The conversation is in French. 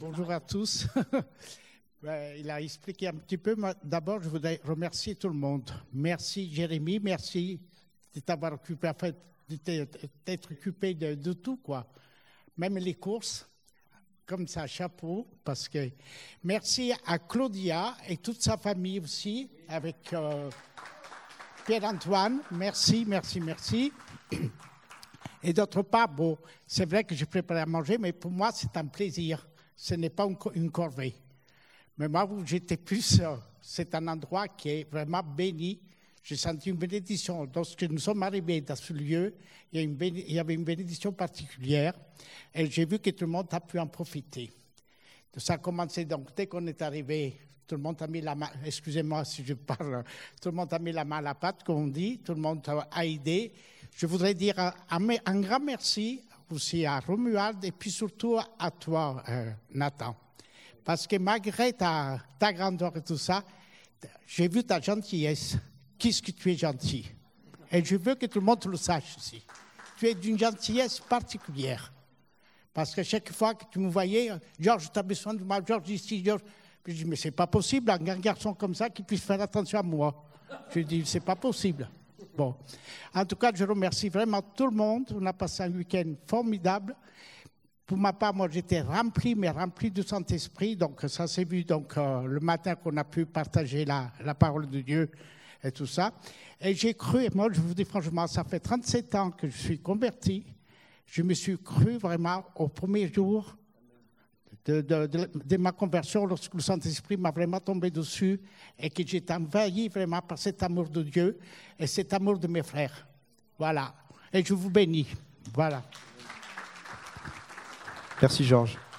Bonjour à tous. Il a expliqué un petit peu. D'abord, je voudrais remercier tout le monde. Merci Jérémy, merci de t'avoir occupé, en fait, de t'être occupé de tout, quoi. Même les courses, comme ça, chapeau. Parce que merci à Claudia et toute sa famille aussi, avec Pierre-Antoine. Merci. Et d'autre part, bon, c'est vrai que j'ai préparé à manger, mais pour moi, c'est un plaisir. Ce n'est pas une corvée. Mais moi, où j'étais plus, c'est un endroit qui est vraiment béni. J'ai senti une bénédiction. Lorsque nous sommes arrivés dans ce lieu, il y avait une bénédiction particulière. Et j'ai vu que tout le monde a pu en profiter. Ça a commencé donc, dès qu'on est arrivé, tout le monde a mis la main, excusez-moi si je parle, tout le monde a mis la main à la pâte, comme on dit, tout le monde a aidé. Je voudrais dire un grand merci aussi à Romuald et puis surtout à toi, Nathan. Parce que malgré ta grandeur et tout ça, j'ai vu ta gentillesse. Qu'est-ce que tu es gentil. Et je veux que tout le monde le sache aussi. Tu es d'une gentillesse particulière. Parce que chaque fois que tu me voyais, Georges, tu as besoin de moi, Georges ici, Georges. Je dis, mais c'est pas possible, un grand garçon comme ça qui puisse faire attention à moi. Je dis, c'est pas possible. Bon. En tout cas, je remercie vraiment tout le monde. On a passé un week-end formidable. Pour ma part, moi, j'étais rempli du Saint-Esprit. Donc, ça s'est vu le matin qu'on a pu partager la parole de Dieu et tout ça. Et j'ai cru, et moi, je vous dis franchement, ça fait 37 ans que je suis converti. Je me suis cru vraiment au premier jour de ma conversion, lorsque le Saint-Esprit m'a vraiment tombé dessus et que j'étais envahi vraiment par cet amour de Dieu et cet amour de mes frères. Voilà. Et je vous bénis. Voilà. Merci Georges.